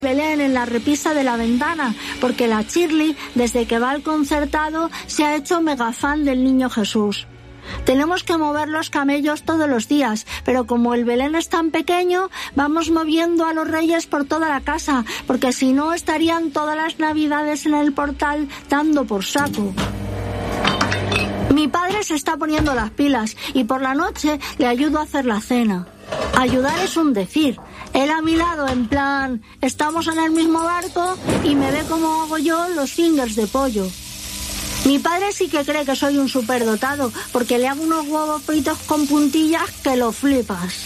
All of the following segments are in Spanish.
Belén en la repisa de la ventana, porque la Shirley, desde que va al concertado, se ha hecho mega fan del niño Jesús. Tenemos que mover los camellos todos los días, pero como el Belén es tan pequeño, vamos moviendo a los reyes por toda la casa, porque si no estarían todas las navidades en el portal dando por saco. Mi padre se está poniendo las pilas y por la noche le ayudo a hacer la cena. Ayudar es un decir. Él a mi lado, en plan, estamos en el mismo barco y me ve como hago yo los fingers de pollo. Mi padre sí que cree que soy un superdotado, porque le hago unos huevos fritos con puntillas que lo flipas.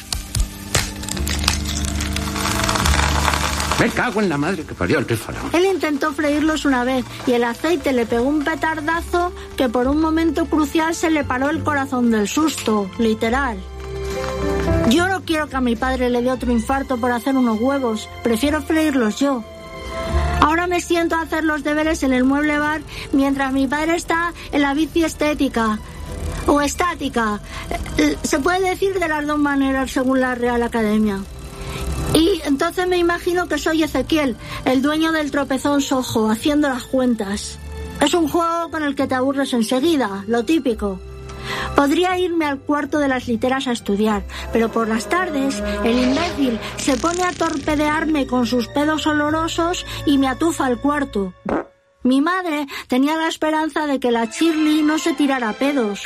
Me cago en la madre que parió el Trífano. Él intentó freírlos una vez y el aceite le pegó un petardazo que por un momento crucial se le paró el corazón del susto, literal. Yo no quiero que a mi padre le dé otro infarto por hacer unos huevos, prefiero freírlos yo. Ahora me siento a hacer los deberes en el mueble bar mientras mi padre está en la bici estética o estática. Se puede decir de las dos maneras según la Real Academia. Y entonces me imagino que soy Ezequiel, el dueño del tropezón Soho, haciendo las cuentas. Es un juego con el que te aburres enseguida, lo típico. Podría irme al cuarto de las literas a estudiar, pero por las tardes el imbécil se pone a torpedearme con sus pedos olorosos y me atufa al cuarto. Mi madre tenía la esperanza de que la Shirley no se tirara pedos.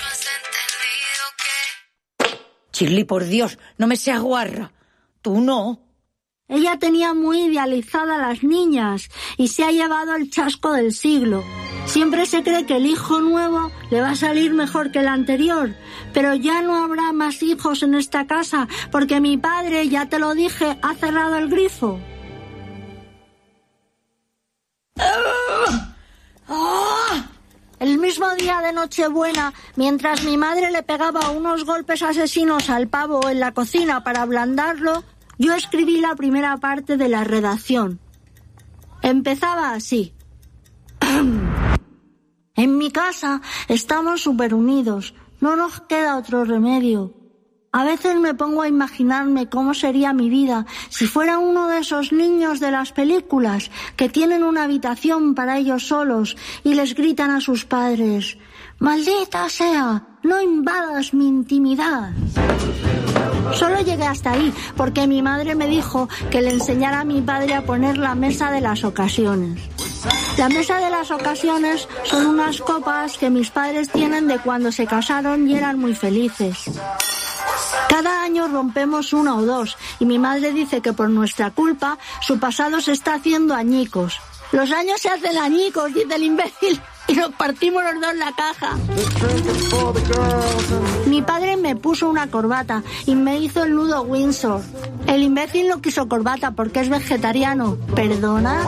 Shirley, por Dios, no me seas guarra. Tú no. Ella tenía muy idealizada a las niñas y se ha llevado el chasco del siglo. Siempre se cree que el hijo nuevo le va a salir mejor que el anterior, pero ya no habrá más hijos en esta casa porque mi padre, ya te lo dije, ha cerrado el grifo. El mismo día de Nochebuena, mientras mi madre le pegaba unos golpes asesinos al pavo en la cocina para ablandarlo, yo escribí la primera parte de la redacción. Empezaba así. En mi casa estamos súper unidos, no nos queda otro remedio. A veces me pongo a imaginarme cómo sería mi vida si fuera uno de esos niños de las películas que tienen una habitación para ellos solos y les gritan a sus padres: «¡Maldita sea! ¡No invadas mi intimidad!». Solo llegué hasta ahí porque mi madre me dijo que le enseñara a mi padre a poner la mesa de las ocasiones. La mesa de las ocasiones son unas copas que mis padres tienen de cuando se casaron y eran muy felices. Cada año rompemos una o dos y mi madre dice que por nuestra culpa su pasado se está haciendo añicos. Los años se hacen añicos, dice el imbécil, y nos partimos los dos la caja. Mi padre me puso una corbata y me hizo el nudo Windsor. El imbécil no quiso corbata porque es vegetariano. ¿Perdona?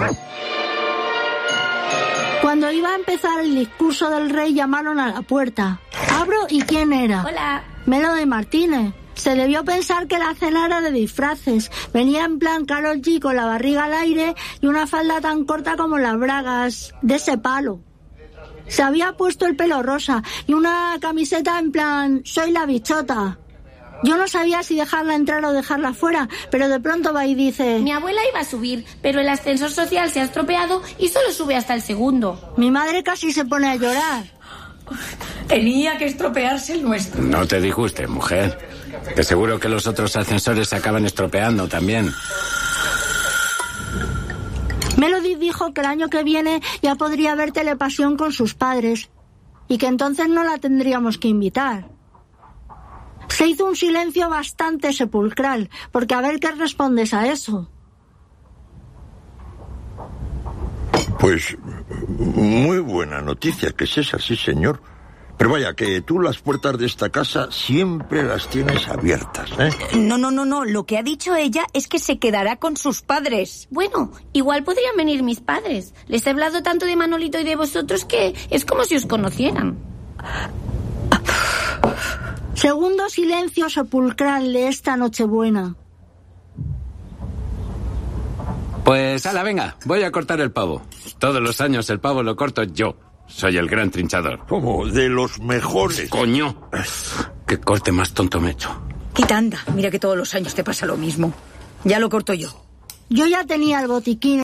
Cuando iba a empezar el discurso del rey llamaron a la puerta. Abro y ¿quién era? Hola. Melo de Martínez. Se debió pensar que la cena era de disfraces. Venía en plan Karol G con la barriga al aire y una falda tan corta como las bragas de ese palo. Se había puesto el pelo rosa y una camiseta en plan soy la bichota. Yo no sabía si dejarla entrar o dejarla fuera, pero de pronto va y dice: mi abuela iba a subir, pero el ascensor social se ha estropeado y solo sube hasta el segundo. Mi madre casi se pone a llorar. Tenía que estropearse el nuestro. No te disgustes, mujer. Que seguro que los otros ascensores se acaban estropeando también. Melody dijo que el año que viene ya podría haber telepasión con sus padres y que entonces no la tendríamos que invitar. Se hizo un silencio bastante sepulcral, porque a ver qué respondes a eso. Pues muy buena noticia que es esa, sí señor. Pero vaya, que tú las puertas de esta casa siempre las tienes abiertas, ¿eh? No. Lo que ha dicho ella es que se quedará con sus padres. Bueno, igual podrían venir mis padres. Les he hablado tanto de Manolito y de vosotros que es como si os conocieran. Segundo silencio sepulcral de esta Nochebuena. Pues, ala, venga, voy a cortar el pavo. Todos los años el pavo lo corto yo. Soy el gran trinchador. Como de los mejores. ¡Coño! ¡Qué corte más tonto me he hecho! Quita, anda, mira que todos los años te pasa lo mismo. Ya lo corto yo. Yo ya tenía el botiquín